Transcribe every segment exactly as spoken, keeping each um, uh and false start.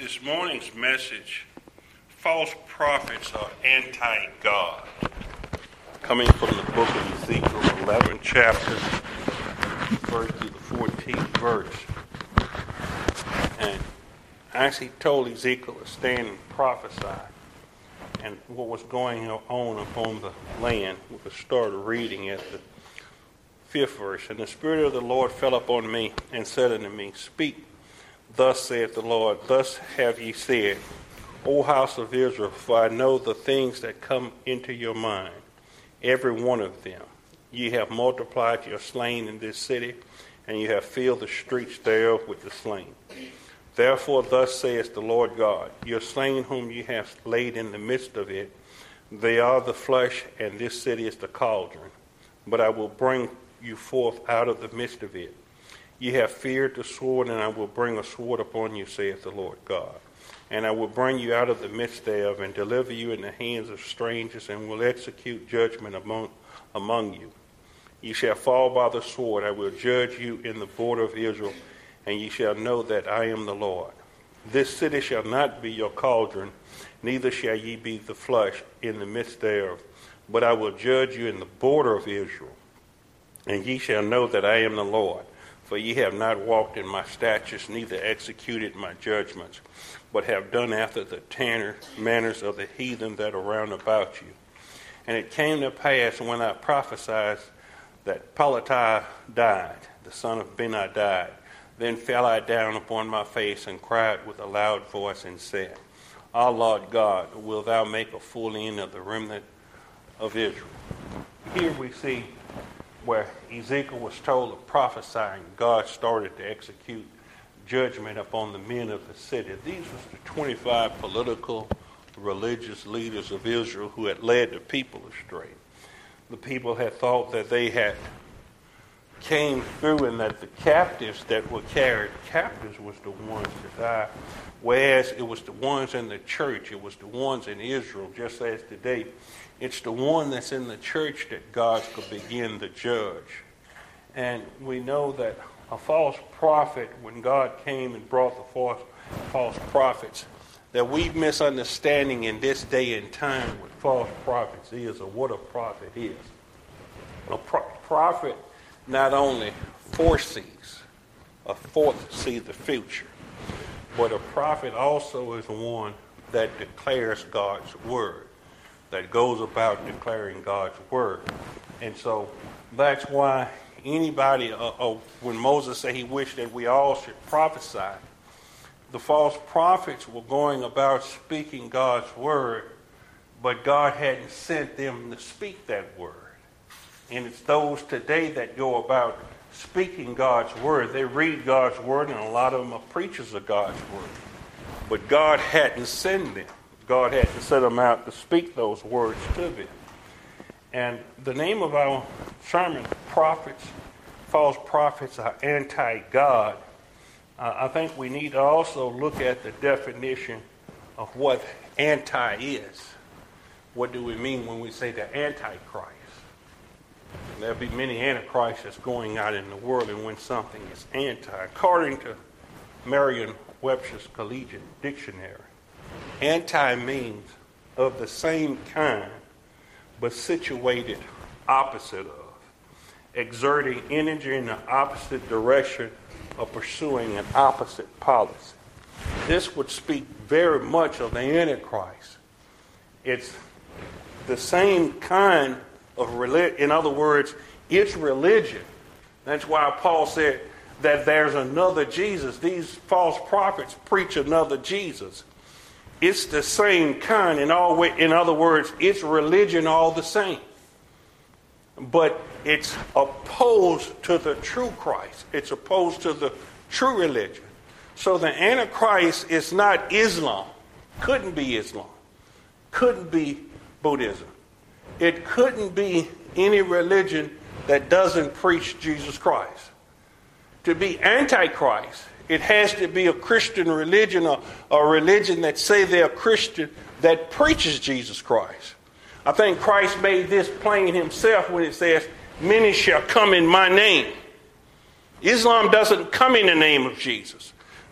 This morning's message, false prophets are anti-God. Coming from the book of Ezekiel, eleventh chapter, first to the fourteenth verse. And actually told Ezekiel to stand and prophesy. And what was going on upon the land, we could start reading at the fifth verse. And the Spirit of the Lord fell upon me and said unto me, Speak, thus saith the Lord, thus have ye said, O house of Israel, for I know the things that come into your mind, every one of them. Ye have multiplied your slain in this city, and ye have filled the streets thereof with the slain. Therefore thus saith the Lord God, your slain whom ye have laid in the midst of it, they are the flesh, and this city is the cauldron. But I will bring you forth out of the midst of it. Ye have feared the sword, and I will bring a sword upon you, saith the Lord God. And I will bring you out of the midst thereof, and deliver you in the hands of strangers, and will execute judgment among, among you. Ye shall fall by the sword. I will judge you in the border of Israel, and ye shall know that I am the Lord. This city shall not be your cauldron, neither shall ye be the flesh in the midst thereof. But I will judge you in the border of Israel, and ye shall know that I am the Lord. For ye have not walked in my statutes, neither executed my judgments, but have done after the tanner manners of the heathen that are round about you. And it came to pass when I prophesied that Pelatiah died, the son of Benai died. Then fell I down upon my face and cried with a loud voice and said, Ah, Lord God, wilt thou make a full end of the remnant of Israel? Here we see where Ezekiel was told of prophesying, God started to execute judgment upon the men of the city. These was the twenty-five political, religious leaders of Israel who had led the people astray. The people had thought that they had came through and that the captives that were carried captives was the ones that died, whereas it was the ones in the church, it was the ones in Israel, just as today. It's the one that's in the church that God could begin to judge. And we know that a false prophet, when God came and brought the false, false prophets, that we misunderstanding in this day and time what false prophets is or what a prophet is. A pro- prophet not only foresees or foresees the future, but a prophet also is one that declares God's word, that goes about declaring God's word. And so that's why anybody, uh, uh, when Moses said he wished that we all should prophesy, the false prophets were going about speaking God's word, but God hadn't sent them to speak that word. And it's those today that go about speaking God's word. They read God's word, and a lot of them are preachers of God's word. But God hadn't sent them. God had to set them out to speak those words to them. And the name of our sermon, prophets, false prophets are anti-God. Uh, I think we need to also look at the definition of what anti is. What do we mean when we say the Antichrist? There'll be many antichrists that's going out in the world, and when something is anti, according to Merriam-Webster's Collegiate Dictionary, anti means of the same kind, but situated opposite of, exerting energy in the opposite direction or pursuing an opposite policy. This would speak very much of the Antichrist. It's the same kind of religion. In other words, it's religion. That's why Paul said that there's another Jesus. These false prophets preach another Jesus. It's the same kind. In all way, in other words, it's religion all the same. But it's opposed to the true Christ. It's opposed to the true religion. So the Antichrist is not Islam. Couldn't be Islam. Couldn't be Buddhism. It couldn't be any religion that doesn't preach Jesus Christ. To be Antichrist, it has to be a Christian religion, or a religion that say they're Christian, that preaches Jesus Christ. I think Christ made this plain himself when it says, many shall come in my name. Islam doesn't come in the name of Jesus.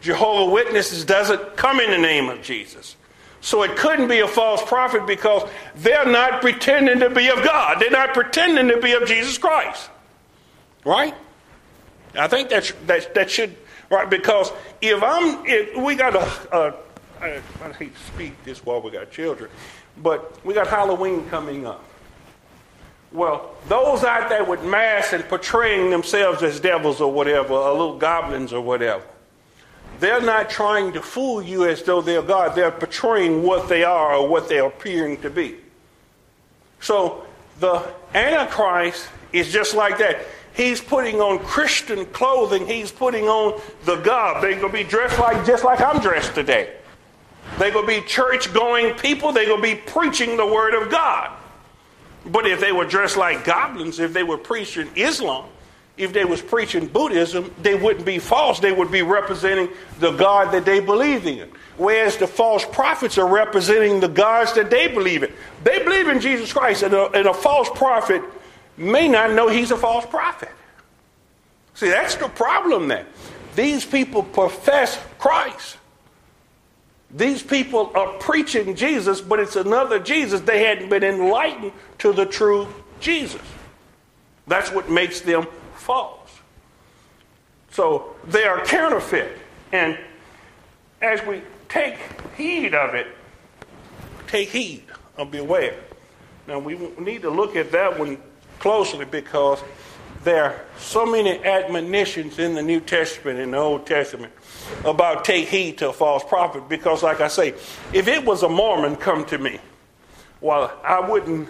Jehovah's Witnesses doesn't come in the name of Jesus. So it couldn't be a false prophet because they're not pretending to be of God. They're not pretending to be of Jesus Christ. Right? I think that's, that, that should, right? Because if I'm, if we got a, a I, I hate to speak this while we got children, but we got Halloween coming up. Well, those out there with masks and portraying themselves as devils or whatever, or little goblins or whatever, they're not trying to fool you as though they're God. They're portraying what they are or what they're appearing to be. So the Antichrist is just like that. He's putting on Christian clothing. He's putting on the garb. They're going to be dressed like just like I'm dressed today. They're going to be church-going people. They're going to be preaching the word of God. But if they were dressed like goblins, if they were preaching Islam, if they was preaching Buddhism, they wouldn't be false. They would be representing the God that they believe in. Whereas the false prophets are representing the gods that they believe in. They believe in Jesus Christ, and a, and a false prophet may not know he's a false prophet. See, that's the problem there. These people profess Christ. These people are preaching Jesus, but it's another Jesus. They hadn't been enlightened to the true Jesus. That's what makes them false. So they are counterfeit. And as we take heed of it, take heed and beware. Now we need to look at that one closely because there are so many admonitions in the New Testament and the Old Testament about take heed to a false prophet. Because like I say, if it was a Mormon come to me, well, I wouldn't,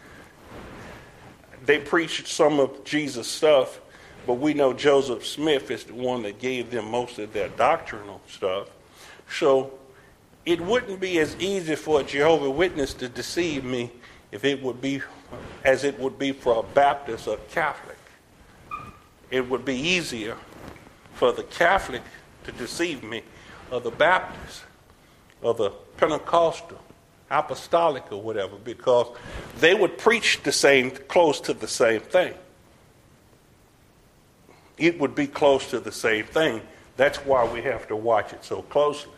they preached some of Jesus' stuff, but we know Joseph Smith is the one that gave them most of their doctrinal stuff. So it wouldn't be as easy for a Jehovah's Witness to deceive me if it would be as it would be for a Baptist or Catholic. It would be easier for the Catholic to deceive me, or the Baptist, or the Pentecostal, Apostolic, or whatever, because they would preach the same, close to the same thing. It would be close to the same thing. That's why we have to watch it so closely.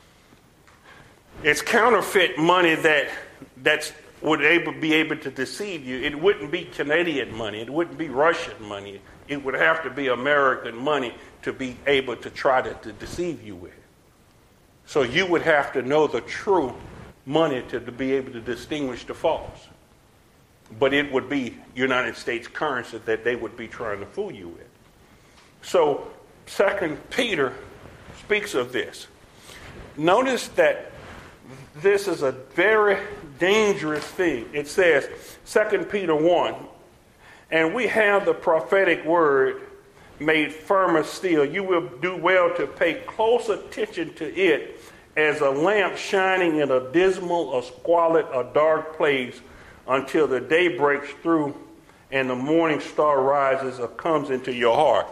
It's counterfeit money that that's would able, be able to deceive you. It wouldn't be Canadian money. It wouldn't be Russian money. It would have to be American money to be able to try to, to deceive you with. So you would have to know the true money to, to be able to distinguish the false. But it would be United States currency that they would be trying to fool you with. So Second Peter speaks of this. Notice that this is a very dangerous thing. It says, Second Peter one, and we have the prophetic word made firmer still. You will do well to pay close attention to it as a lamp shining in a dismal or squalid or dark place until the day breaks through and the morning star rises or comes into your heart.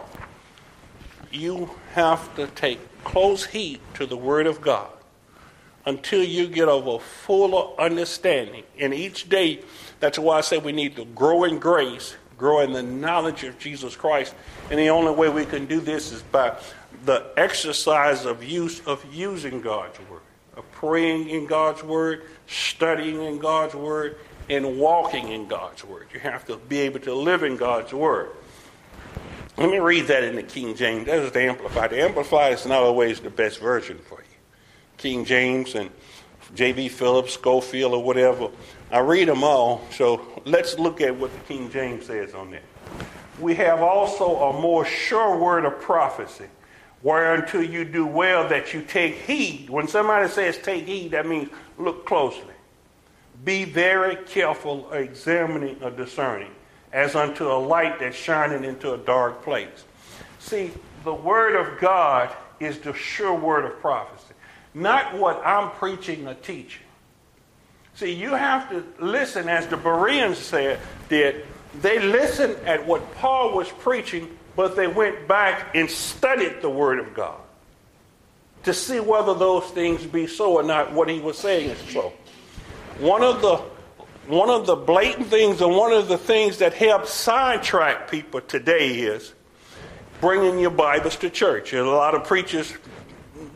You have to take close heed to the word of God until you get a fuller understanding. And each day, that's why I say we need to grow in grace, grow in the knowledge of Jesus Christ. And the only way we can do this is by the exercise of use of using God's word, of praying in God's word, studying in God's word, and walking in God's word. You have to be able to live in God's word. Let me read that in the King James. That is the Amplified. The Amplified is not always the best version for you. King James and J B Phillips, Schofield, or whatever. I read them all, so let's look at what the King James says on that. We have also a more sure word of prophecy, whereunto you do well that you take heed. When somebody says take heed, that means look closely. Be very careful, examining or discerning, as unto a light that's shining into a dark place. See, the word of God is the sure word of prophecy. Not what I'm preaching or teaching. See, you have to listen, as the Bereans said, did. They listened at what Paul was preaching, but they went back and studied the Word of God to see whether those things be so or not, what he was saying is so. One of the one of the blatant things and one of the things that help sidetrack people today is bringing your Bibles to church. And a lot of preachers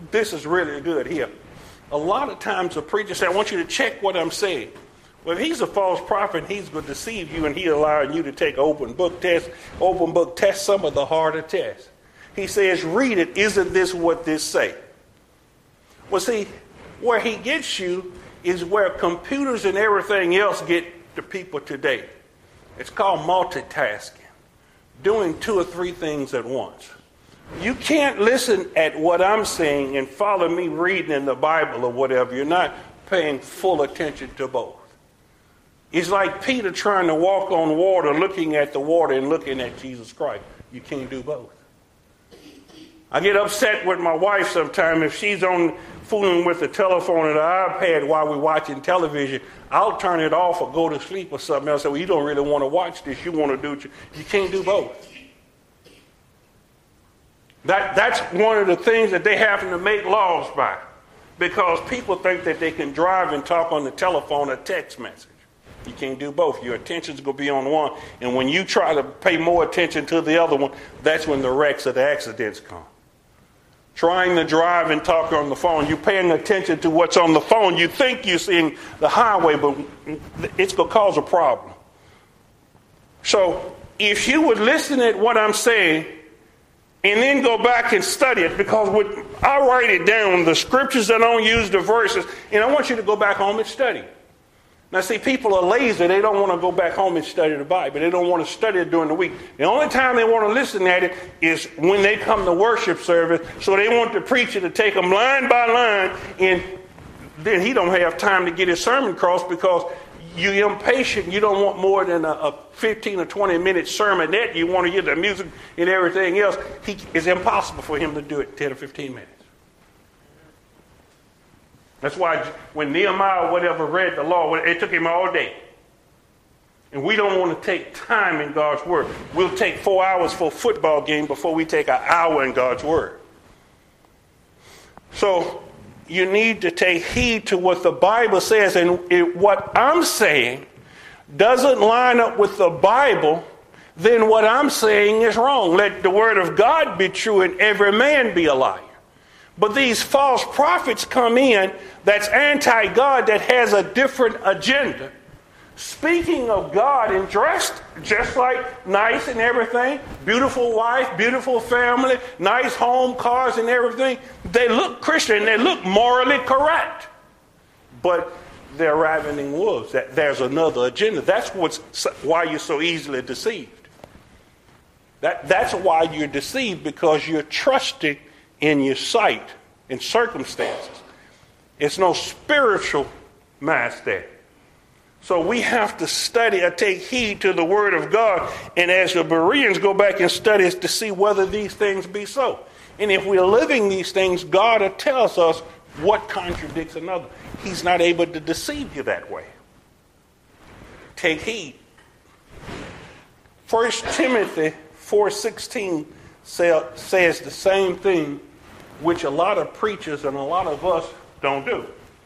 this is really good here. A lot of times a preacher says, I want you to check what I'm saying. Well, if he's a false prophet, he's going to deceive you, and he's allowing you to take open book tests, open book tests, some of the harder tests. He says, read it. Isn't this what this say? Well, see, where he gets you is where computers and everything else get the people today. It's called multitasking, doing two or three things at once. You can't listen at what I'm saying and follow me reading in the Bible or whatever. You're not paying full attention to both. It's like Peter trying to walk on water, looking at the water and looking at Jesus Christ. You can't do both. I get upset with my wife sometimes if she's on fooling with the telephone or the iPad while we're watching television. I'll turn it off or go to sleep or something else. I say, well, you don't really want to watch this. You want to do it. You can't do both. That, that's one of the things that they happen to make laws by, because people think that they can drive and talk on the telephone or text message. You can't do both. Your attention's going to be on one, and when you try to pay more attention to the other one, that's when the wrecks or the accidents come. Trying to drive and talk on the phone, you're paying attention to what's on the phone. You think you're seeing the highway, but it's going to cause a problem. So if you would listen at what I'm saying and then go back and study it, because with, I write it down, the scriptures, I don't use the verses, and I want you to go back home and study. Now, see, people are lazy. They don't want to go back home and study the Bible. They don't want to study it during the week. The only time they want to listen at it is when they come to worship service. So they want the preacher to take them line by line, and then he don't have time to get his sermon across because you're impatient. You don't want more than a, a fifteen or twenty minute sermonette. You want to hear the music and everything else. He, it's impossible for him to do it in ten or fifteen minutes. That's why when Nehemiah or whatever read the law, it took him all day. And we don't want to take time in God's word. We'll take four hours for a football game before we take an hour in God's word. So you need to take heed to what the Bible says. And if what I'm saying doesn't line up with the Bible, then what I'm saying is wrong. Let the word of God be true and every man be a liar. But these false prophets come in that's anti-God, that has a different agenda, speaking of God and dressed just like nice and everything, beautiful wife, beautiful family, nice home, cars and everything. They look Christian, they look morally correct, but they're ravening wolves. That there's another agenda. That's what's why you're so easily deceived. That that's why you're deceived, because you're trusting in your sight, in circumstances. It's no spiritual mass there. So we have to study or take heed to the word of God. And as the Bereans go back and study to see whether these things be so. And if we're living these things, God tells us what contradicts another. He's not able to deceive you that way. Take heed. First Timothy four sixteen says the same thing, which a lot of preachers and a lot of us don't do.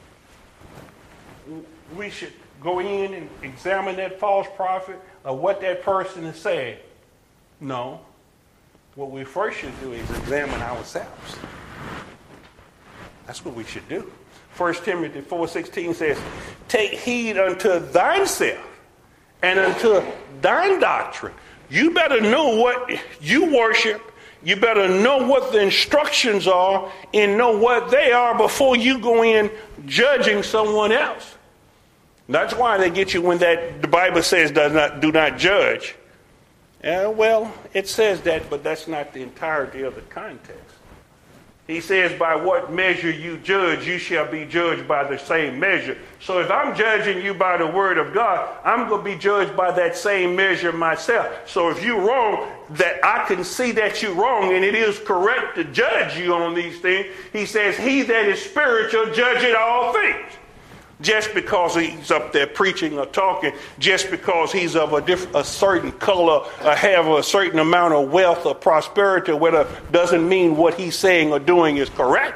We should go in and examine that false prophet or what that person is saying. No. What we first should do is examine ourselves. That's what we should do. First Timothy four sixteen says, take heed unto thyself and unto thine doctrine. You better know what you worship. You better know what the instructions are and know what they are before you go in judging someone else. That's why they get you when that the Bible says does not do not judge. Uh, well, it says that, but that's not the entirety of the context. He says, by what measure you judge, you shall be judged by the same measure. So if I'm judging you by the word of God, I'm going to be judged by that same measure myself. So if you're wrong, that I can see that you're wrong, and it is correct to judge you on these things. He says, he that is spiritual, judge it all things. Just because he's up there preaching or talking, just because he's of a, diff- a certain color or have a certain amount of wealth or prosperity, whether doesn't mean what he's saying or doing is correct.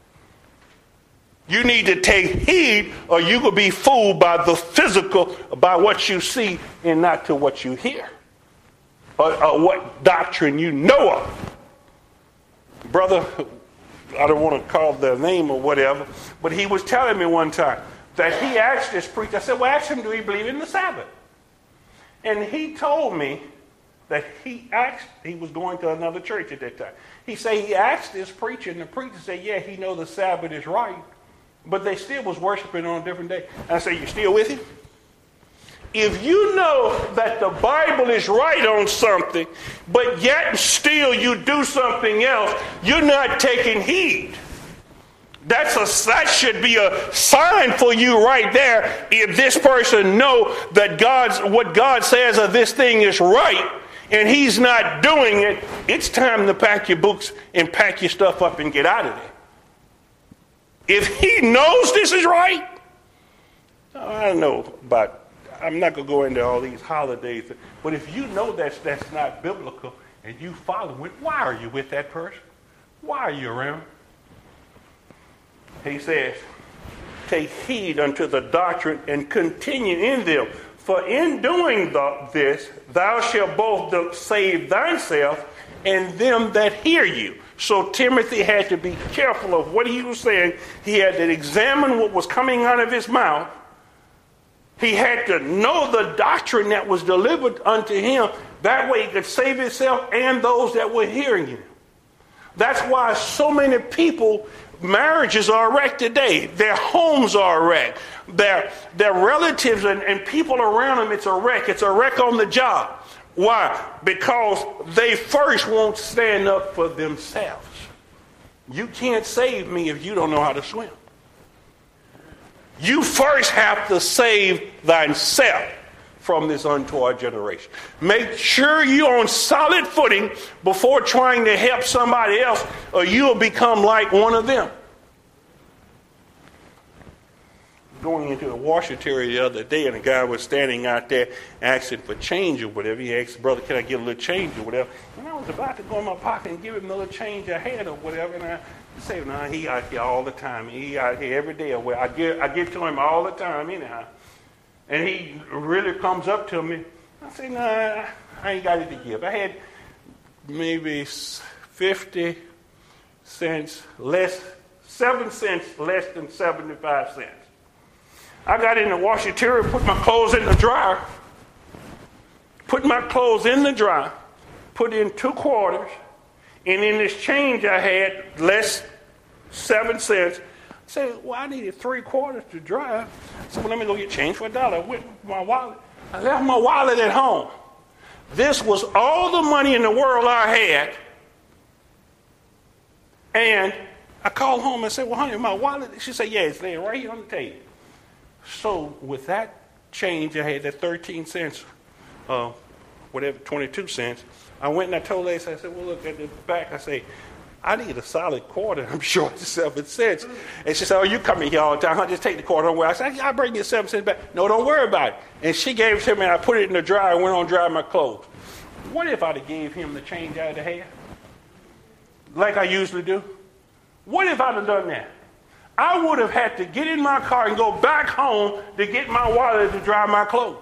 You need to take heed, or you could be fooled by the physical, by what you see and not to what you hear, or, or what doctrine you know of. Brother, I don't want to call their name or whatever, but he was telling me one time that he asked this preacher, I said, well, ask him, do he believe in the Sabbath? And he told me that he asked, he was going to another church at that time. He said he asked this preacher, and the preacher said, yeah, he know the Sabbath is right, but they still was worshiping on a different day. And I said, you still with him? If you know that the Bible is right on something, but yet still you do something else, you're not taking heed. That's a, that should be a sign for you right there. If this person know that God's what God says of this thing is right, and he's not doing it, it's time to pack your books and pack your stuff up and get out of there. If he knows this is right, I don't know about, I'm not going to go into all these holidays, but if you know that's, that's not biblical and you follow it, why are you with that person? Why are you around? He says, take heed unto the doctrine and continue in them. For in doing the, this, thou shalt both save thyself and them that hear you. So Timothy had to be careful of what he was saying. He had to examine what was coming out of his mouth. He had to know the doctrine that was delivered unto him. That way he could save himself and those that were hearing him. That's why so many people, marriages are wrecked today. Their homes are wrecked. Their, their relatives and, and people around them, it's a wreck. It's a wreck on the job. Why? Because they first won't stand up for themselves. You can't save me if you don't know how to swim. You first have to save thyself from this untoward generation. Make sure you're on solid footing before trying to help somebody else, or you'll become like one of them. Going into the washington the other day, and a guy was standing out there asking for change or whatever. He asked, brother, can I get a little change or whatever? And I was about to go in my pocket and give him a little change I had or whatever. And I said, no, he out here all the time. He out here every day. I give, I give to him all the time anyhow. And he really comes up to me. I say, no, nah, I ain't got it to give. I had maybe fifty cents less, seven cents less than seventy-five cents. I got in the washateria, put my clothes in the dryer, put my clothes in the dryer, put in two quarters, and in this change I had less seven cents. I said, well, I needed three quarters to dry. I said, well, let me go get change for a dollar. I went with my wallet. I left my wallet at home. This was all the money in the world I had. And I called home and said, well, honey, my wallet. She said, yeah, it's laying right here on the table. So with that change, I had that thirteen cents, uh, whatever, twenty-two cents. I went and I told her, I said, well, look at the back. I say, I need a solid quarter. I'm short seven cents. And she said, oh, you come in here all the time. I'll just take the quarter away. I said, I'll bring you seven cents back. No, don't worry about it. And she gave it to me, and I put it in the dryer and went on drying my clothes. What if I'd have gave him the change I had to have? Like I usually do? What if I'd have done that? I would have had to get in my car and go back home to get my wallet to dry my clothes.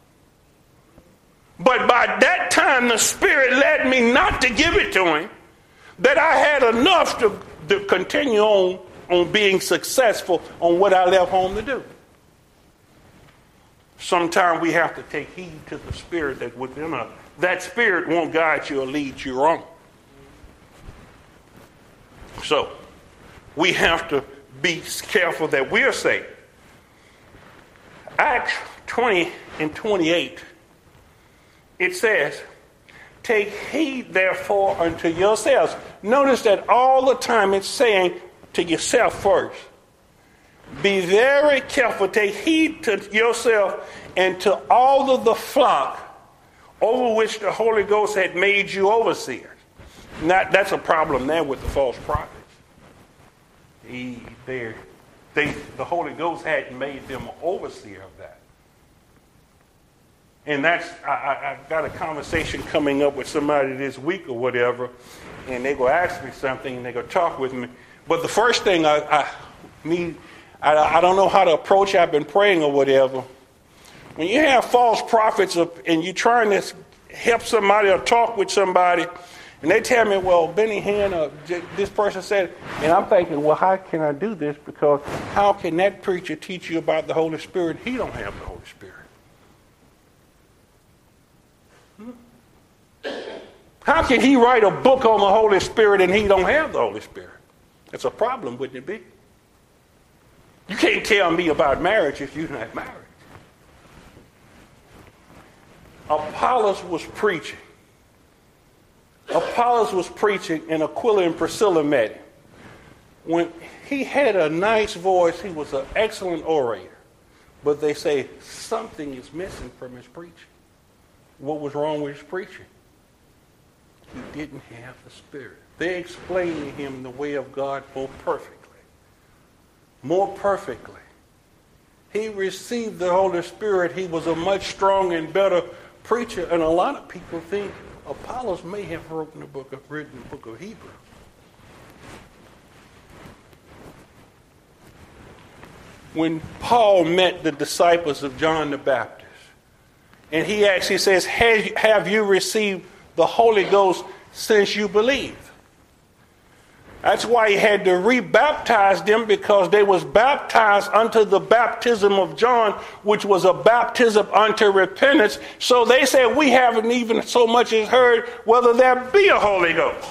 But by that time, the Spirit led me not to give it to him, that I had enough to, to continue on, on being successful on what I left home to do. Sometimes we have to take heed to the Spirit that's within us. That Spirit won't guide you or lead you wrong. So, we have to be careful that we're saved. Acts twenty and twenty-eight, it says, take heed therefore unto yourselves. Notice that all the time it's saying to yourself first. Be very careful, take heed to yourself and to all of the flock over which the Holy Ghost had made you overseers. Not, that's a problem there with the false prophets. He, they, the Holy Ghost hadn't made them an overseer of that. And that's, I, I, I've got a conversation coming up with somebody this week or whatever, and they go ask me something, and they go talk with me. But the first thing I, I me, I, I don't know how to approach it. I've been praying or whatever. When you have false prophets and you're trying to help somebody or talk with somebody, And they tell me, well, Benny Hinn, uh, this person said, and I'm thinking, well, how can I do this? Because how can that preacher teach you about the Holy Spirit? He don't have the Holy Spirit. Hmm? How can he write a book on the Holy Spirit and he don't have the Holy Spirit? That's a problem, wouldn't it be? You can't tell me about marriage if you're not married. Apollos was preaching. Apollos was preaching, and Aquila and Priscilla met him. When he had a nice voice, he was an excellent orator. But they say something is missing from his preaching. What was wrong with his preaching? He didn't have the Spirit. They explained to him the way of God more perfectly. More perfectly. He received the Holy Spirit. He was a much stronger and better preacher. And a lot of people think Apollos may have written the book of, written the book of Hebrews. When Paul met the disciples of John the Baptist, and he actually says, have you received the Holy Ghost since you believe? That's why he had to rebaptize them, because they was baptized unto the baptism of John, which was a baptism unto repentance. So they said, we haven't even so much as heard whether there be a Holy Ghost.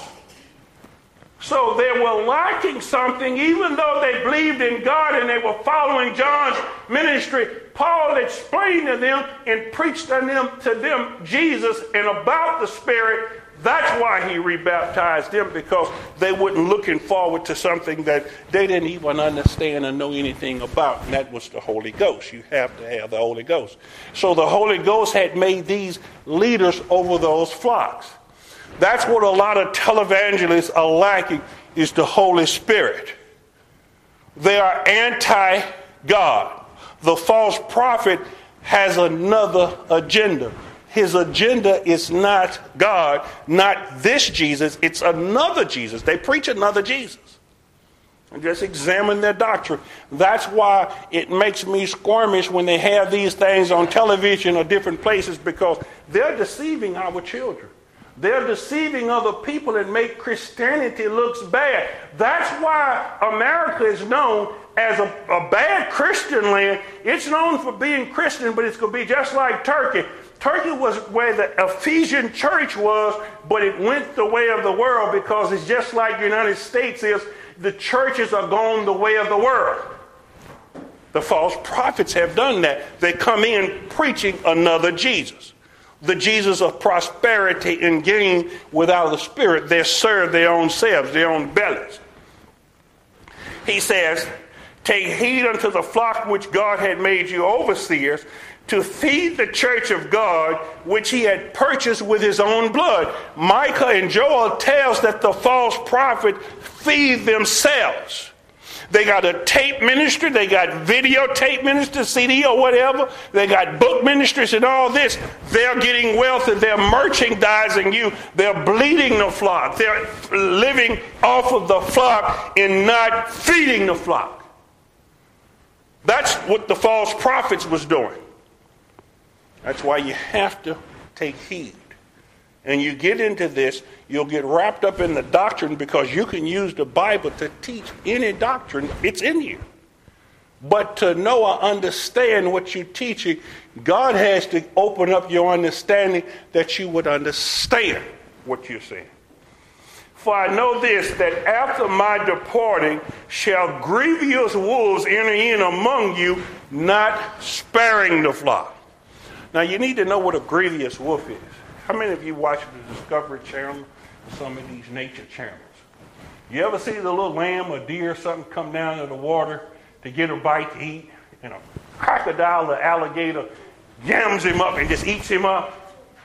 So they were lacking something, even though they believed in God and they were following John's ministry. Paul explained to them and preached to them, to them Jesus and about the Spirit. That's why he rebaptized them, because they weren't looking forward to something that they didn't even understand or know anything about, and that was the Holy Ghost. You have to have the Holy Ghost. So the Holy Ghost had made these leaders over those flocks. That's what a lot of televangelists are lacking, is the Holy Spirit. They are anti-God. The false prophet has another agenda. His agenda is not God, not this Jesus. It's another Jesus. They preach another Jesus. And just examine their doctrine. That's why it makes me squirmish when they have these things on television or different places, because they're deceiving our children. They're deceiving other people and make Christianity looks bad. That's why America is known as a, a bad Christian land. It's known for being Christian, but it's going to be just like Turkey. Turkey was where the Ephesian church was, but it went the way of the world, because it's just like the United States is. The churches are going the way of the world. The false prophets have done that. They come in preaching another Jesus. The Jesus of prosperity and gain without the Spirit. They serve their own selves, their own bellies. He says, take heed unto the flock which God had made you overseers, to feed the church of God, which he had purchased with his own blood. Micah and Joel tells that the false prophet feed themselves. They got a tape ministry, they got videotape ministry, C D or whatever. They got book ministries and all this. They're getting wealth and they're merchandising you. They're bleeding the flock. They're living off of the flock and not feeding the flock. That's what the false prophets was doing. That's why you have to take heed. And you get into this, you'll get wrapped up in the doctrine, because you can use the Bible to teach any doctrine. It's in you. But to know or understand what you're teaching, God has to open up your understanding that you would understand what you're saying. For I know this, that after my departing shall grievous wolves enter in among you, not sparing the flock. Now, you need to know what a grievous wolf is. How many of you watch the Discovery Channel, some of these nature channels? You ever see the little lamb or deer or something come down to the water to get a bite to eat, and a crocodile or alligator jams him up and just eats him up?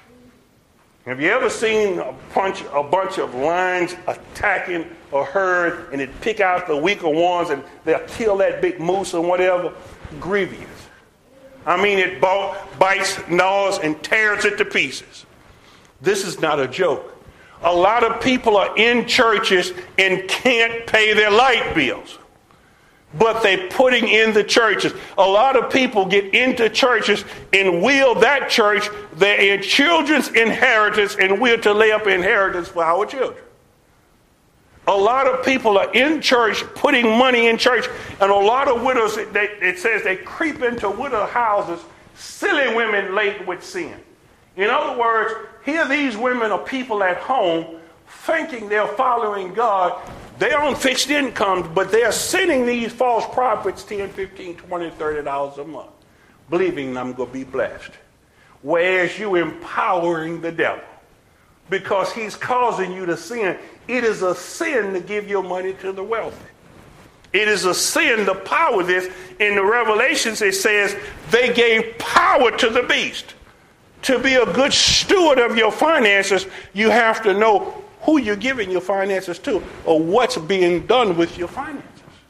Have you ever seen a bunch, a bunch of lions attacking a herd, and it pick out the weaker ones and they'll kill that big moose or whatever? Grievous. I mean, it bites, gnaws, and tears it to pieces. This is not a joke. A lot of people are in churches and can't pay their light bills. but they're putting in the churches. A lot of people get into churches and will that church their children's inheritance and will to lay up inheritance for our children. A lot of people are in church, putting money in church, and a lot of widows, they, it says they creep into widow houses, silly women laden with sin. In other words, here these women are people at home thinking they're following God. They're on fixed incomes, but they're sending these false prophets ten, fifteen, twenty, thirty dollars a month, believing I'm going to be blessed. Whereas you empowering the devil because he's causing you to sin. It is a sin to give your money to the wealthy. It is a sin to power this. In the Revelations, it says they gave power to the beast. To be a good steward of your finances, you have to know who you're giving your finances to or what's being done with your finances.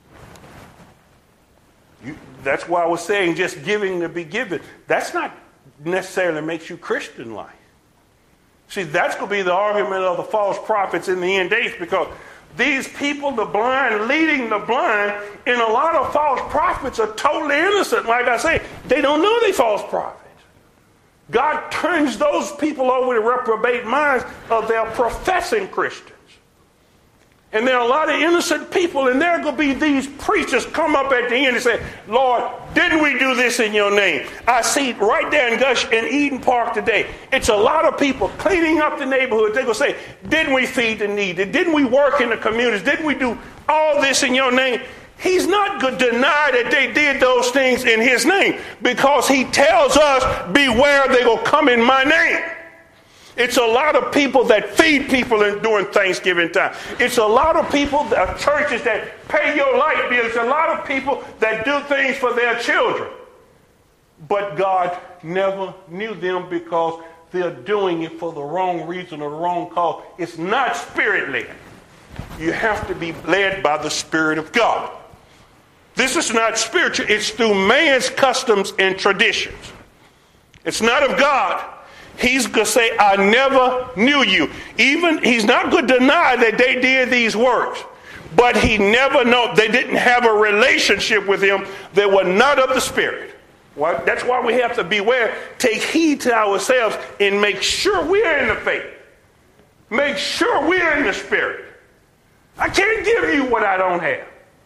You, that's why I was saying just giving to be given. That's not necessarily makes you Christian-like. See, that's going to be the argument of the false prophets in the end days, because these people, the blind, leading the blind, and a lot of false prophets are totally innocent. Like I say, they don't know they're false prophets. God turns those people over to reprobate minds of their professing Christians. And there are a lot of innocent people, and there are going to be these preachers come up at the end and say, Lord, didn't we do this in your name? I see it right there in Gush in Eden Park today. It's a lot of people cleaning up the neighborhood. They're going to say, didn't we feed the needy? Didn't we work in the communities? Didn't we do all this in your name? He's not going to deny that they did those things in his name, because he tells us, beware, they will come in my name. It's a lot of people that feed people during Thanksgiving time. It's a lot of people, that churches that pay your light bill. It's a lot of people that do things for their children. But God never knew them because they're doing it for the wrong reason or the wrong cause. It's not spirit-led. You have to be led by the Spirit of God. This is not spiritual. It's through man's customs and traditions. It's not of God. He's going to say, I never knew you. Even he's not going to deny that they did these works. But he never know they didn't have a relationship with him. They were not of the Spirit. Well, that's why we have to beware. Take heed to ourselves and make sure we're in the faith. Make sure we're in the Spirit. I can't give you what I don't have.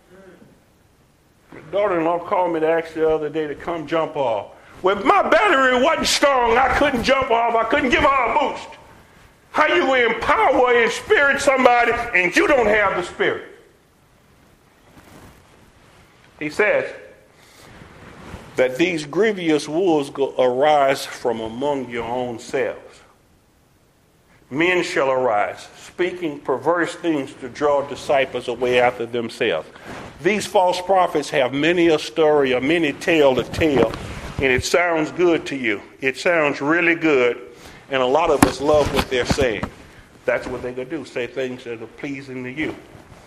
My daughter-in-law called me to ask the other day to come jump off. Well, my battery wasn't strong. I couldn't jump off. I couldn't give her a boost. How you empower and spirit somebody and you don't have the Spirit? He says that these grievous wolves will arise from among your own selves. Men shall arise, speaking perverse things to draw disciples away after themselves. These false prophets have many a story or many tale to tell. And it sounds good to you. It sounds really good. And a lot of us love what they're saying. That's what they're going to do, say things that are pleasing to you.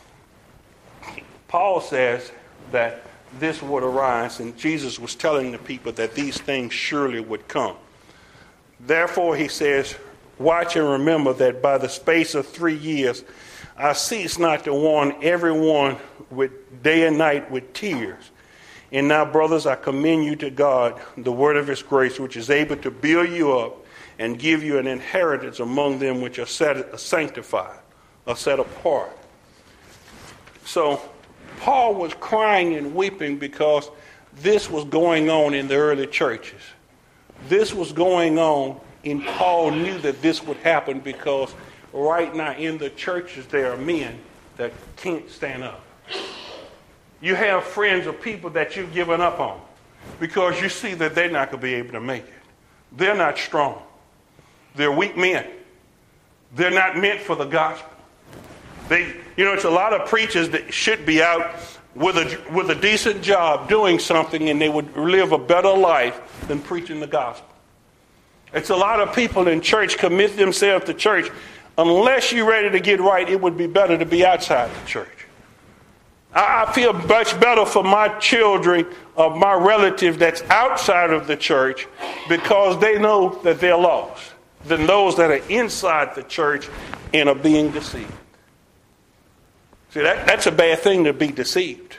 Paul says that this would arise, and Jesus was telling the people that these things surely would come. Therefore, he says, watch and remember that by the space of three years, I cease not to warn everyone with day and night with tears. And now, brothers, I commend you to God, the word of his grace, which is able to build you up and give you an inheritance among them which are set, sanctified, are set apart. So Paul was crying and weeping because this was going on in the early churches. This was going on, and Paul knew that this would happen because right now in the churches there are men that can't stand up. You have friends or people that you've given up on because you see that they're not going to be able to make it. They're not strong. They're weak men. They're not meant for the gospel. They, you know, it's a lot of preachers that should be out with a, with a decent job doing something, and they would live a better life than preaching the gospel. It's a lot of people in church commit themselves to church. Unless you're ready to get right, it would be better to be outside the church. I feel much better for my children or my relative that's outside of the church because they know that they're lost than those that are inside the church and are being deceived. See, that, that's a bad thing to be deceived.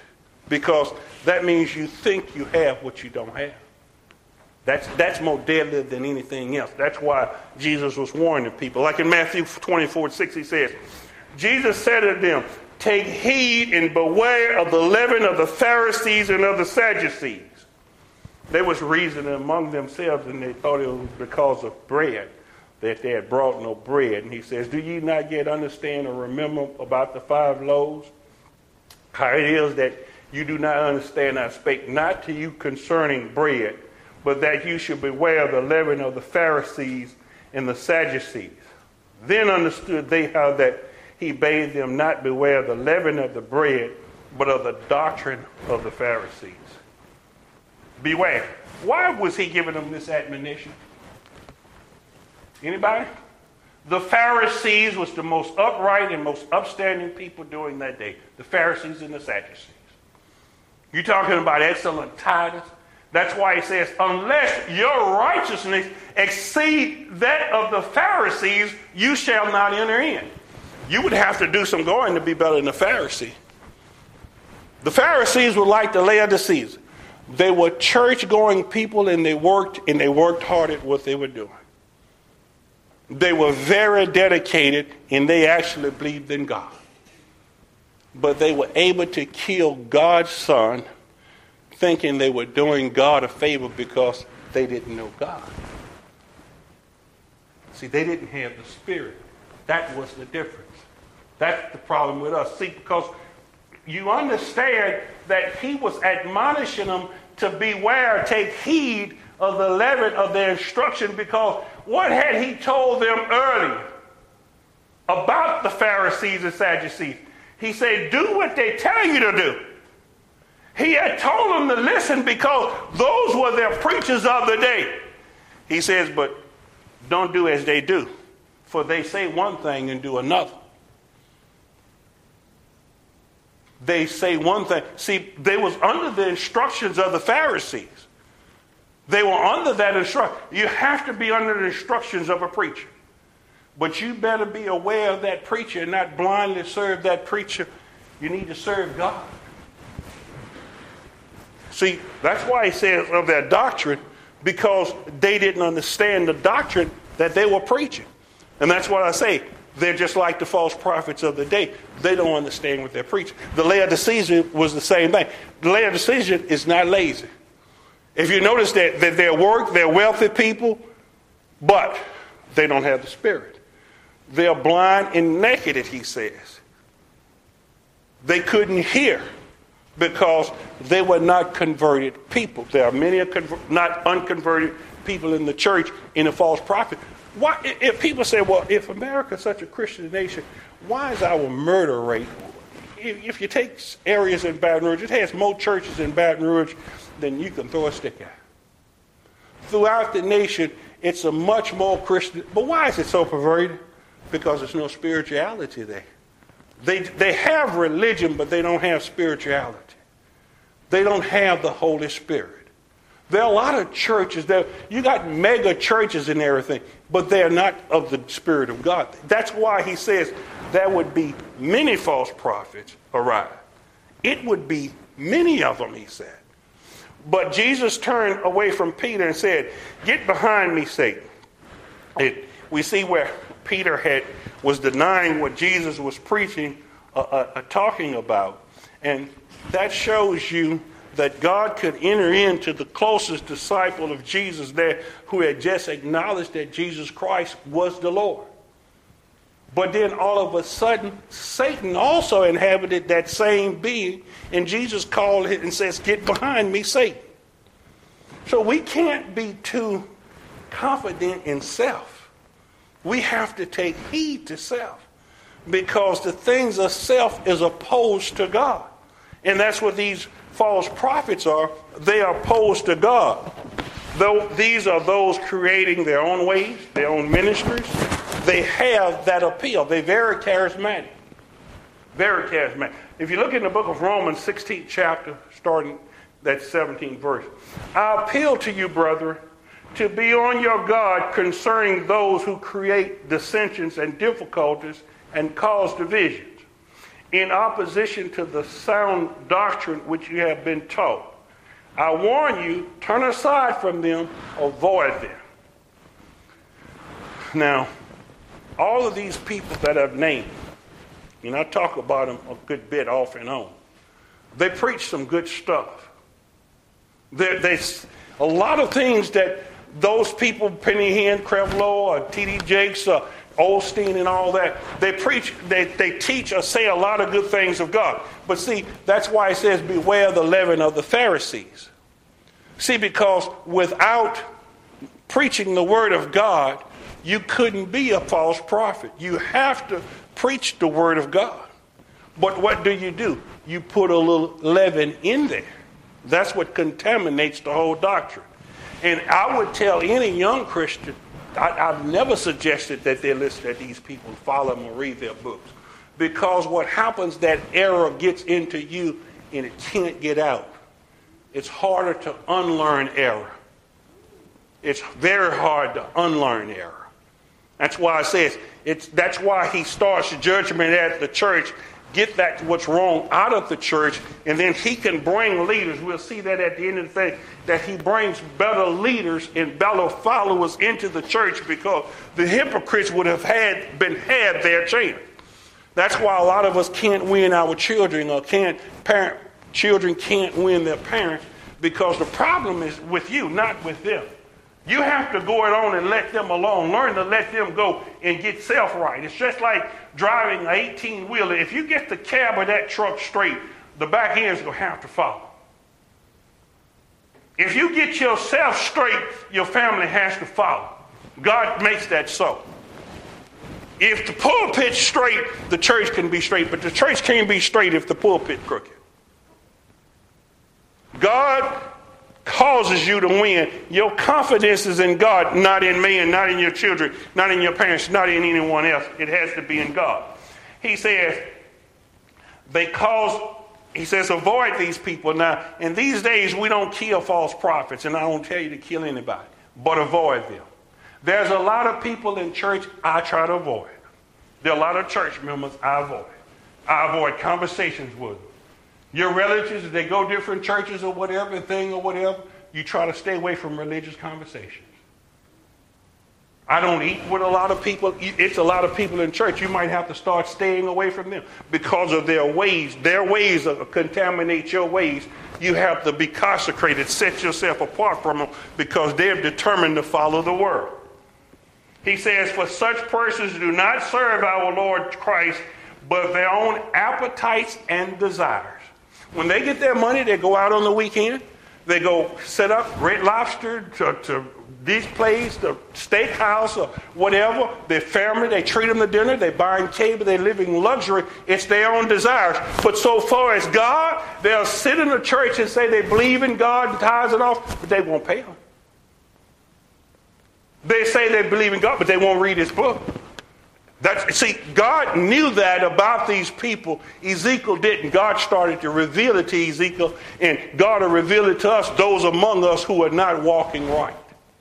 because that means you think you have what you don't have. That's, that's more deadly than anything else. That's why Jesus was warning people. Like in Matthew twenty-four six, he says, Jesus said to them, take heed and beware of the leaven of the Pharisees and of the Sadducees. They was reasoning among themselves, and they thought it was because of bread, that they had brought no bread. And he says, do ye not yet understand or remember about the five loaves? How it is that you do not understand, I spake not to you concerning bread, but that you should beware of the leaven of the Pharisees and the Sadducees. Then understood they how that he bade them not beware of the leaven of the bread, but of the doctrine of the Pharisees. Beware. Why was he giving them this admonition? Anybody? The Pharisees was the most upright and most upstanding people during that day. The Pharisees and the Sadducees. You're talking about excellent tithers. That's why he says, unless your righteousness exceed that of the Pharisees, you shall not enter in. You would have to do some going to be better than the Pharisee. The Pharisees were like the Laodiceans. They were church-going people, and they worked and they worked hard at what they were doing. They were very dedicated, and they actually believed in God. But they were able to kill God's son, thinking they were doing God a favor because they didn't know God. See, they didn't have the Spirit. That was the difference. That's the problem with us. See, because you understand that he was admonishing them to beware, take heed of the leaven of their instruction, because what had he told them earlier about the Pharisees and Sadducees? He said, do what they tell you to do. He had told them to listen because those were their preachers of the day. He says, but don't do as they do, for they say one thing and do another. They say one thing. See, they was under the instructions of the Pharisees. They were under that instruction. You have to be under the instructions of a preacher. But you better be aware of that preacher and not blindly serve that preacher. You need to serve God. See, that's why he says of their doctrine, because they didn't understand the doctrine that they were preaching. And that's what I say. They're just like the false prophets of the day. They don't understand what they're preaching. The Laodicean was the same thing. The Laodicean is not lazy. If you notice that, that their work, they're wealthy people, but they don't have the Spirit. They're blind and naked, he says. They couldn't hear because they were not converted people. There are many not unconverted people in the church in a false prophet. Why, if people say, well, if America is such a Christian nation, why is our murder rate? If, if you take areas in Baton Rouge, it has more churches in Baton Rouge than you can throw a stick at. Throughout the nation, it's a much more Christian. But why is it so perverted? Because there's no spirituality there. They, they have religion, but they don't have spirituality. They don't have the Holy Spirit. There are a lot of churches that you got mega churches and everything, but they're not of the Spirit of God. That's why he says there would be many false prophets arise. It would be many of them, he said. But Jesus turned away from Peter and said, get behind me, Satan. It, we see where Peter had was denying what Jesus was preaching, uh, uh, talking about. And that shows you that God could enter into the closest disciple of Jesus there who had just acknowledged that Jesus Christ was the Lord. But then all of a sudden, Satan also inhabited that same being, and Jesus called it and says, get behind me, Satan. So we can't be too confident in self. We have to take heed to self, because the things of self is opposed to God. And that's what these false prophets are. They are opposed to God. Though these are those creating their own ways, their own ministries, they have that appeal. They're very charismatic. Very charismatic. If you look in the book of Romans, sixteenth chapter, starting that seventeenth verse, I appeal to you, brethren, to be on your guard concerning those who create dissensions and difficulties and cause divisions, in opposition to the sound doctrine which you have been taught. I warn you, turn aside from them, avoid them. Now, all of these people that I've named, and I talk about them a good bit off and on, they preach some good stuff. They, they, a lot of things that those people, Penny Hinn, Creflo, or T D Jakes, or Osteen and all that, they preach, they, they teach or say a lot of good things of God. But see, that's why it says, beware the leaven of the Pharisees. See, because without preaching the word of God, you couldn't be a false prophet. You have to preach the word of God. But what do you do? You put a little leaven in there. That's what contaminates the whole doctrine. And I would tell any young Christian, I, I've never suggested that they listen to these people, follow them, or read their books. Because what happens, that error gets into you and it can't get out. It's harder to unlearn error. It's very hard to unlearn error. That's why it says, it's, that's why he starts the judgment at the church. Get that what's wrong out of the church, and then he can bring leaders. We'll see that at the end of the thing, that he brings better leaders and better followers into the church, because the hypocrites would have had been had their chance. That's why a lot of us can't win our children, or can't parent children can't win their parents, because the problem is with you, not with them. You have to go it on and let them alone. Learn to let them go and get self right. It's just like driving an eighteen-wheeler. If you get the cab of that truck straight, the back end's going to have to follow. If you get yourself straight, your family has to follow. God makes that so. If the pulpit's straight, the church can be straight. But the church can't be straight if the pulpit's crooked. God causes you to win. Your confidence is in God, not in man, not in your children, not in your parents, not in anyone else. It has to be in God. He says, they cause, he says, avoid these people. Now, in these days, we don't kill false prophets, and I don't tell you to kill anybody, but avoid them. There's a lot of people in church I try to avoid. There are a lot of church members I avoid. I avoid conversations with them. Your relatives, if they go different churches or whatever, thing or whatever, you try to stay away from religious conversations. I don't eat with a lot of people. It's a lot of people in church. You might have to start staying away from them because of their ways. Their ways contaminate your ways. You have to be consecrated, set yourself apart from them, because they're determined to follow the word. He says, for such persons do not serve our Lord Christ, but their own appetites and desires. When they get their money, they go out on the weekend. They go set up Red Lobster to, to this place, the steakhouse or whatever. Their family, they treat them to dinner. They buying cable. They living luxury. It's their own desires. But so far as God, they'll sit in the church and say they believe in God and tithes it off, but they won't pay him. They say they believe in God, but they won't read his book. That's, see, God knew that about these people. Ezekiel didn't. God started to reveal it to Ezekiel, and God will reveal it to us, those among us who are not walking right.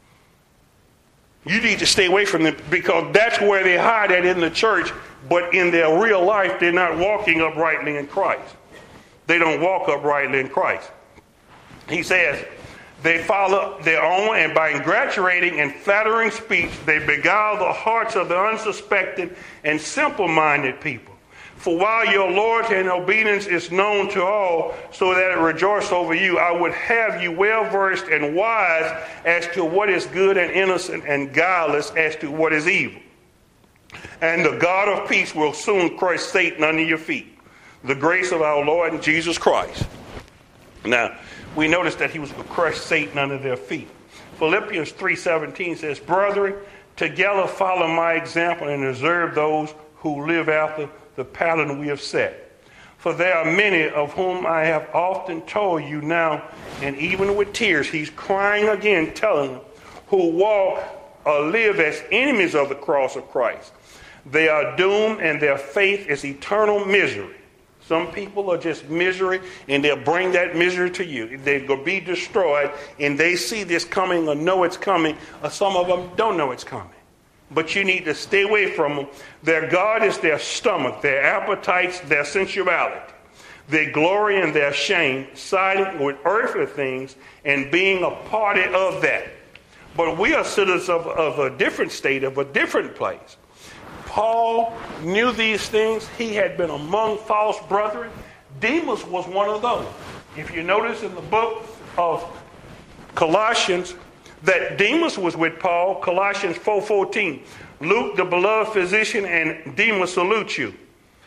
You need to stay away from them, because that's where they hide at in the church, but in their real life, they're not walking uprightly in Christ. They don't walk uprightly in Christ. He says, they follow their own, and by exaggerating and flattering speech, they beguile the hearts of the unsuspecting and simple-minded people. For while your loyalty and obedience is known to all, so that it rejoice over you, I would have you well-versed and wise as to what is good and innocent, and guileless as to what is evil. And the God of peace will soon crush Satan under your feet. The grace of our Lord and Jesus Christ. Now, we notice that he was going to crush Satan under their feet. Philippians three seventeen says, brethren, together follow my example and observe those who live after the pattern we have set. For there are many of whom I have often told you now, and even with tears, he's crying again, telling them, who walk or live as enemies of the cross of Christ. They are doomed, and their faith is eternal misery. Some people are just misery, and they'll bring that misery to you. They're going to be destroyed, and they see this coming or know it's coming, or some of them don't know it's coming. but you need to stay away from them. Their God is their stomach, their appetites, their sensuality. They glory in their shame, siding with earthly things and being a party of that. But we are citizens of, of a different state, of a different place. Paul knew these things. He had been among false brethren. Demas was one of those. If you notice in the book of Colossians that Demas was with Paul, Colossians four fourteen. Luke, the beloved physician, and Demas salute you.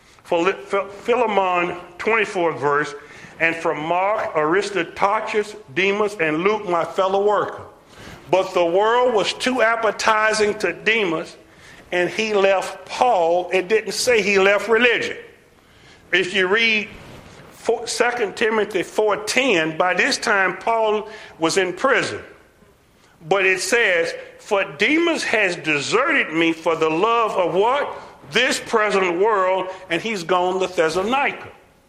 Philemon, twenty-fourth verse. And from Mark, Aristarchus, Demas, and Luke, my fellow worker. But the world was too appetizing to Demas, and he left Paul. It didn't say he left religion. If you read Second Timothy four ten, by this time Paul was in prison. But it says, for Demas has deserted me for the love of what? This present world, and he's gone to Thessalonica.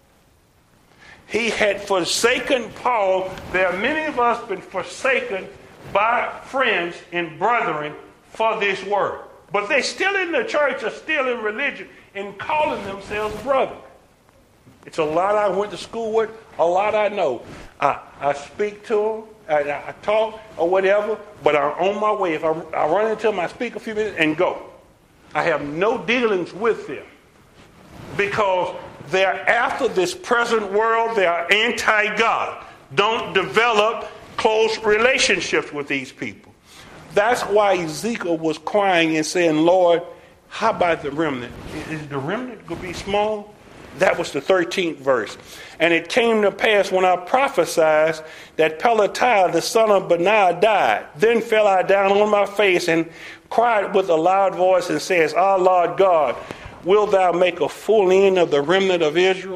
He had forsaken Paul. There are many of us been forsaken by friends and brethren for this world. But they're still in the church, are still in religion, and calling themselves brothers. It's a lot I went to school with, a lot I know. I, I speak to them, I, I talk or whatever, but I'm on my way. If I, I run into them, I speak a few minutes and go. I have no dealings with them because they're after this present world. They are anti-God. Don't develop close relationships with these people. That's why Ezekiel was crying and saying, Lord, how about the remnant? Is the remnant going to be small? That was the thirteenth verse. And it came to pass when I prophesied that Pelatiah, the son of Benaiah, died. Then fell I down on my face and cried with a loud voice and says, Ah, Lord God, wilt thou make a full end of the remnant of Israel?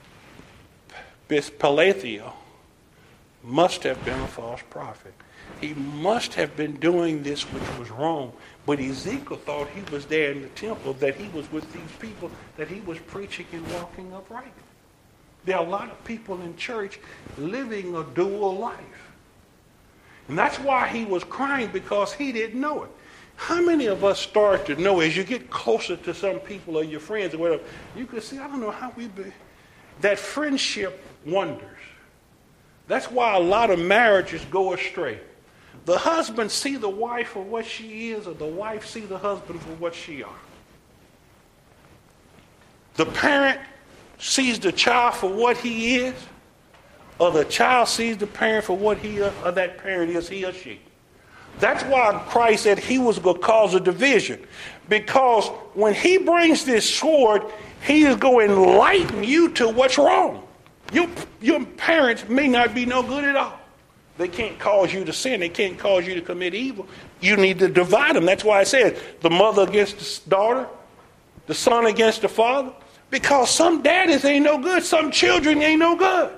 This Pelatiah must have been a false prophet. He must have been doing this which was wrong. But Ezekiel thought he was there in the temple, that he was with these people, that he was preaching and walking upright. There are a lot of people in church living a dual life. And that's why he was crying, because he didn't know it. How many of us start to know as you get closer to some people or your friends or whatever, you can see, I don't know how we be, that friendship wonders. That's why a lot of marriages go astray. The husband see the wife for what she is, or the wife see the husband for what she are. The parent sees the child for what he is, or the child sees the parent for what he or that parent is, he or she. That's why Christ said he was going to cause a division. Because when he brings this sword, he is going to enlighten you to what's wrong. Your, your parents may not be no good at all. They can't cause you to sin. They can't cause you to commit evil. You need to divide them. That's why I said the mother against the daughter, the son against the father. Because some daddies ain't no good. Some children ain't no good.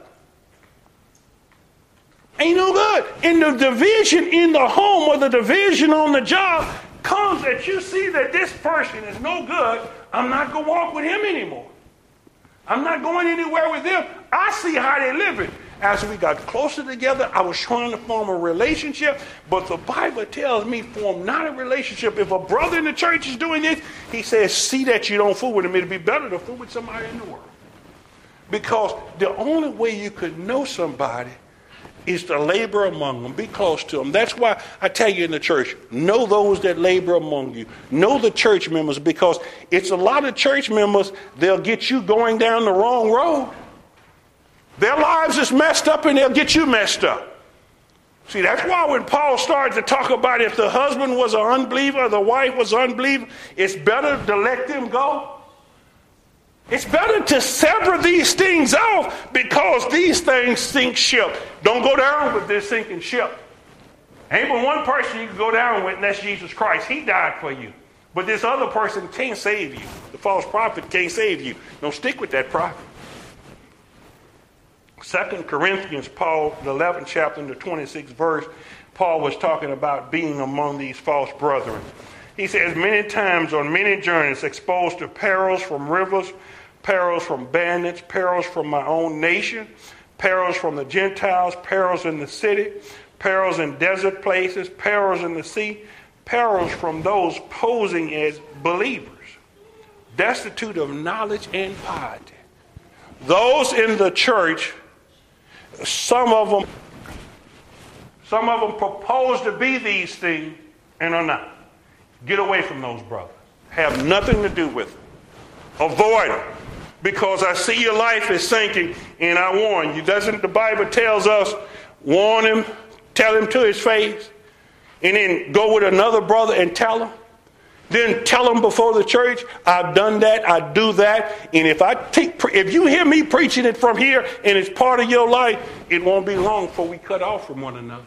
Ain't no good. And the division in the home or the division on the job comes that you see that this person is no good. I'm not going to walk with him anymore. I'm not going anywhere with them. I see how they're living. As we got closer together, I was trying to form a relationship, but the Bible tells me form not a relationship. If a brother in the church is doing this, he says, see that you don't fool with him. It'd be better to fool with somebody in the world. Because the only way you could know somebody is to labor among them, be close to them. That's why I tell you in the church, know those that labor among you. Know the church members, because it's a lot of church members, they'll get you going down the wrong road. Their lives is messed up and they'll get you messed up. See, that's why when Paul started to talk about if the husband was an unbeliever, the wife was an unbeliever, it's better to let them go. It's better to sever these things off, because these things sink ship. Don't go down with this sinking ship. Ain't but one person you can go down with, and that's Jesus Christ. He died for you. But this other person can't save you. The false prophet can't save you. Don't stick with that prophet. Second Corinthians, Paul, the eleventh chapter, and the twenty-sixth verse, Paul was talking about being among these false brethren. He says, many times on many journeys, exposed to perils from rivers, perils from bandits, perils from my own nation, perils from the Gentiles, perils in the city, perils in desert places, perils in the sea, perils from those posing as believers, destitute of knowledge and piety. Those in the church, some of them, some of them propose to be these things and are not. Get away from those brothers. Have nothing to do with them. Avoid them. Because I see your life is sinking, and I warn you. Doesn't the Bible tells us, warn him, tell him to his face, and then go with another brother and tell him? Then tell him before the church, I've done that, I do that, and if I take, if you hear me preaching it from here and it's part of your life, it won't be long before we cut off from one another.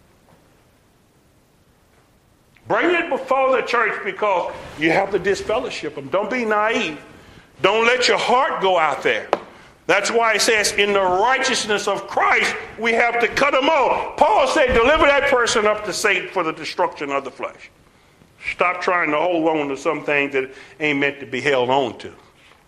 Bring it before the church because you have to disfellowship them. Don't be naive. Don't let your heart go out there. That's why it says in the righteousness of Christ, we have to cut them off. Paul said, deliver that person up to Satan for the destruction of the flesh. Stop trying to hold on to some things that ain't meant to be held on to.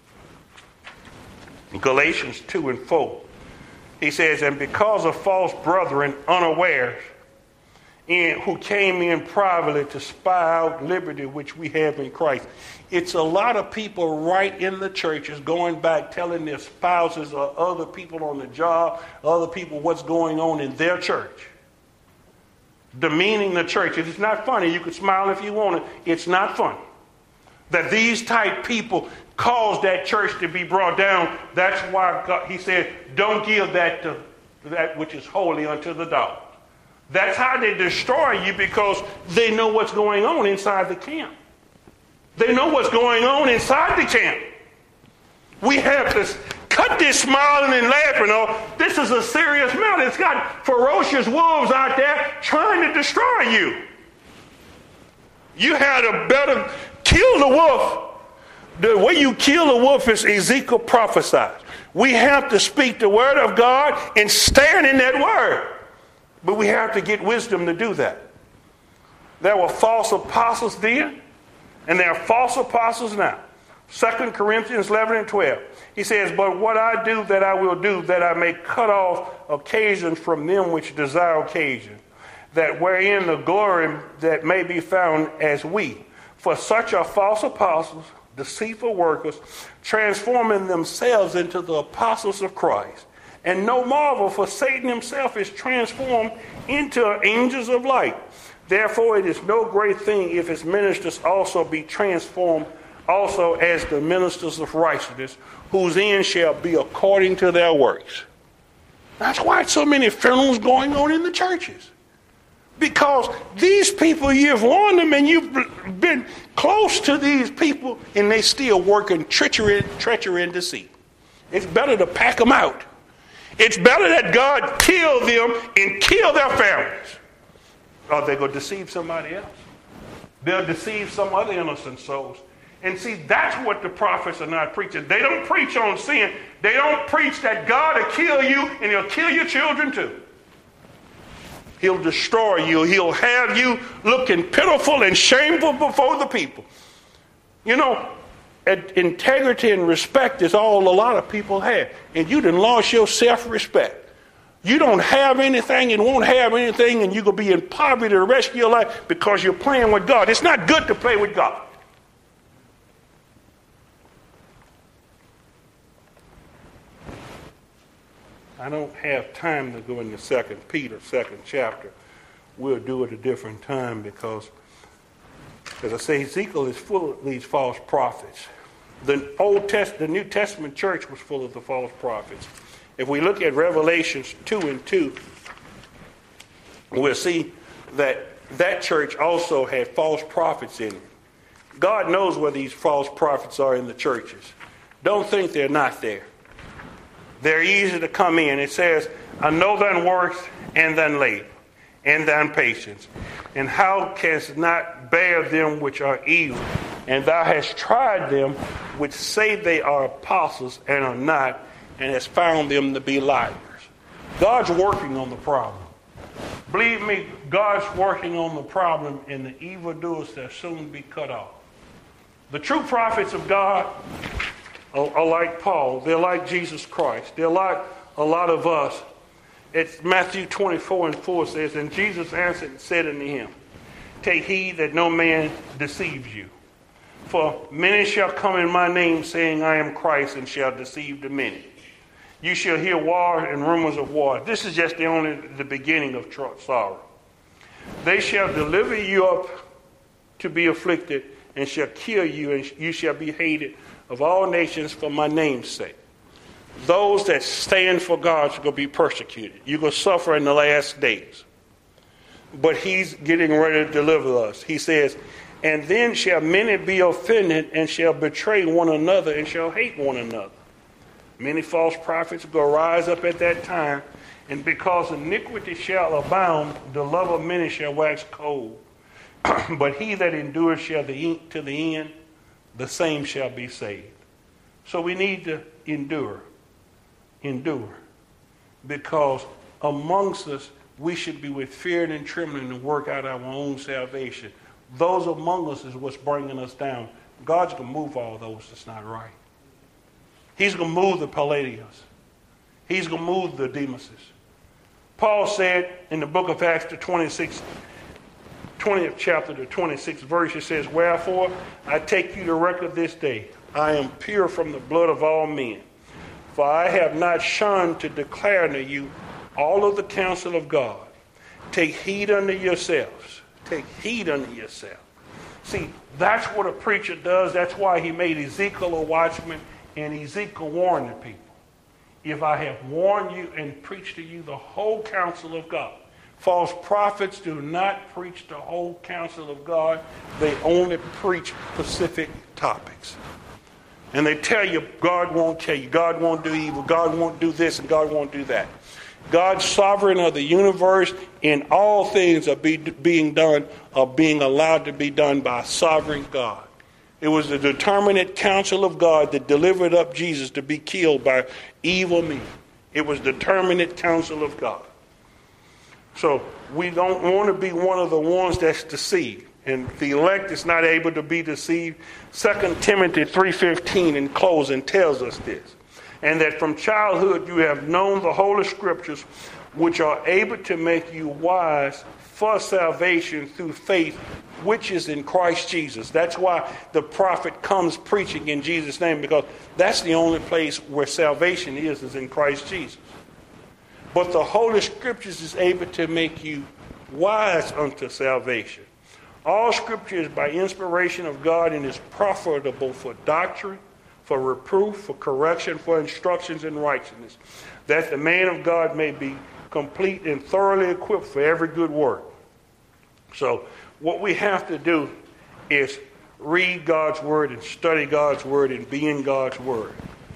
In Galatians two and four, he says, and because of false brethren unawares, in, who came in privately to spy out liberty which we have in Christ. It's a lot of people right in the churches going back telling their spouses or other people on the job, other people what's going on in their church. Demeaning the church. It's not funny. You can smile if you want it. It's not funny. That these type people caused that church to be brought down. That's why God, he said, don't give that to that which is holy unto the dog. That's how they destroy you, because they know what's going on inside the camp. They know what's going on inside the camp. We have to cut this smiling and laughing. Oh, this is a serious matter. It's got ferocious wolves out there trying to destroy you. You had a better kill the wolf. The way you kill a wolf is Ezekiel prophesied. We have to speak the word of God and stand in that word. But we have to get wisdom to do that. There were false apostles then, and there are false apostles now. Second Corinthians eleven and twelve. He says, but what I do that I will do, that I may cut off occasion from them which desire occasion, that wherein the glory that may be found as we. For such are false apostles, deceitful workers, transforming themselves into the apostles of Christ. And no marvel, for Satan himself is transformed into angels of light. Therefore, it is no great thing if his ministers also be transformed also as the ministers of righteousness, whose end shall be according to their works. That's why so many funerals going on in the churches. Because these people, you've warned them and you've been close to these people, and they still working treachery, treachery and deceit. It's better to pack them out. It's better that God kill them and kill their families. Or they're going to deceive somebody else. They'll deceive some other innocent souls. And see, that's what the prophets are not preaching. They don't preach on sin. They don't preach that God will kill you and he'll kill your children too. He'll destroy you. He'll have you looking pitiful and shameful before the people. You know, integrity and respect is all a lot of people have. And you done lost your self-respect. You don't have anything and won't have anything, and you're going to be in poverty the rest of your life because you're playing with God. It's not good to play with God. I don't have time to go into Second Peter, second chapter. We'll do it a different time because, as I say, Ezekiel is full of these false prophets. The Old Test, the New Testament church was full of the false prophets. If we look at Revelations two and two, we'll see that that church also had false prophets in it. God knows where these false prophets are in the churches. Don't think they're not there. They're easy to come in. It says, I know thine works and thine labor and thine patience, and how canst not bear them which are evil? And thou hast tried them which say they are apostles and are not, and hast found them to be liars. God's working on the problem. Believe me, God's working on the problem, and the evildoers shall soon be cut off. The true prophets of God are, are like Paul. They're like Jesus Christ. They're like a lot of us. It's Matthew twenty-four and four says, and Jesus answered and said unto him, take heed that no man deceives you. For many shall come in my name, saying, I am Christ, and shall deceive the many. You shall hear war and rumors of war. This is just the only the beginning of sorrow. They shall deliver you up to be afflicted, and shall kill you, and you shall be hated of all nations for my name's sake. Those that stand for God are going to be persecuted. You're going to suffer in the last days. But he's getting ready to deliver us. He says, and then shall many be offended, and shall betray one another, and shall hate one another. Many false prophets will rise up at that time, and because iniquity shall abound, the love of many shall wax cold. But he that endures shall the, to the end, the same shall be saved. So we need to endure. Endure. Because amongst us, we should be with fear and trembling to work out our own salvation. Those among us is what's bringing us down. God's going to move all those that's not right. He's going to move the Palladians. He's going to move the Demases. Paul said in the book of Acts, the twenty-sixth, twentieth chapter, the twenty-sixth verse, it says, wherefore I take you to record this day. I am pure from the blood of all men. For I have not shunned to declare unto you all of the counsel of God. Take heed unto yourselves. Take heed unto yourselves. See, that's what a preacher does. That's why he made Ezekiel a watchman, and Ezekiel warned the people. If I have warned you and preached to you the whole counsel of God. False prophets do not preach the whole counsel of God. They only preach specific topics. And they tell you God won't tell you, God won't do evil, God won't do this, and God won't do that. God's sovereign of the universe, and all things are be, being done, are being allowed to be done by sovereign God. It was the determinate counsel of God that delivered up Jesus to be killed by evil men. It was the determinate counsel of God. So we don't want to be one of the ones that's deceived. And the elect is not able to be deceived. Second Timothy three fifteen in closing tells us this. And that from childhood you have known the Holy Scriptures, which are able to make you wise for salvation through faith, which is in Christ Jesus. That's why the prophet comes preaching in Jesus' name, because that's the only place where salvation is, is in Christ Jesus. But the Holy Scriptures is able to make you wise unto salvation. All Scripture is by inspiration of God and is profitable for doctrine, for reproof, for correction, for instructions in righteousness, that the man of God may be complete and thoroughly equipped for every good work. So what we have to do is read God's word and study God's word and be in God's word.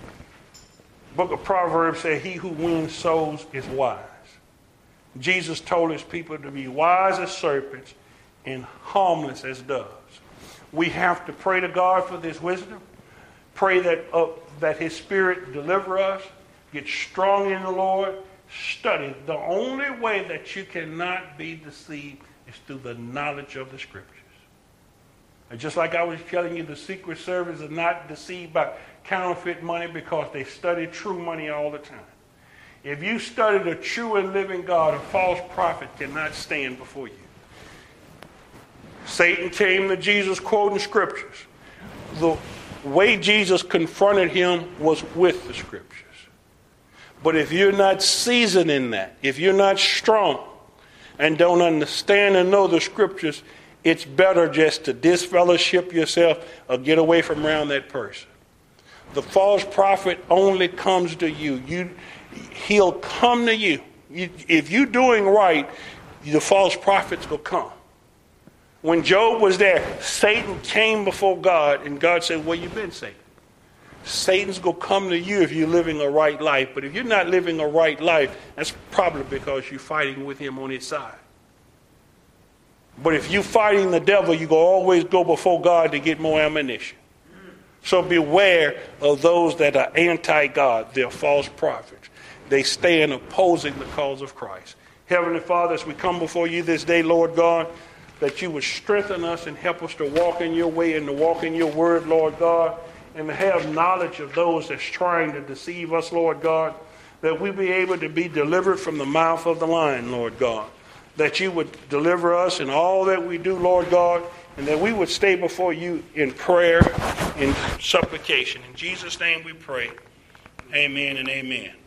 Book of Proverbs says, he who wins souls is wise. Jesus told his people to be wise as serpents and harmless as doves. We have to pray to God for this wisdom. Pray that, uh, that his Spirit deliver us. Get strong in the Lord. Study. The only way that you cannot be deceived is through the knowledge of the Scriptures. And just like I was telling you, the Secret Service is not deceived by counterfeit money because they study true money all the time. If you study the true and living God, a false prophet cannot stand before you. Satan came to Jesus quoting Scriptures. The way Jesus confronted him was with the Scriptures. But if you're not seasoned in that, if you're not strong and don't understand and know the Scriptures, it's better just to disfellowship yourself or get away from around that person. The false prophet only comes to you. You he'll come to you. you. If you're doing right, the false prophets will come. When Job was there, Satan came before God, and God said, where you been, Satan? Satan's going to come to you if you're living a right life. But if you're not living a right life, that's probably because you're fighting with him on his side. But if you're fighting the devil, you're going to always go before God to get more ammunition. So beware of those that are anti-God. They're false prophets. They stand opposing the cause of Christ. Heavenly Father, as we come before you this day, Lord God, that you would strengthen us and help us to walk in your way and to walk in your word, Lord God, and to have knowledge of those that's trying to deceive us, Lord God, that we be able to be delivered from the mouth of the lion, Lord God. that you would deliver us in all that we do, Lord God, and that we would stay before you in prayer, in supplication. In Jesus' name we pray. Amen and amen.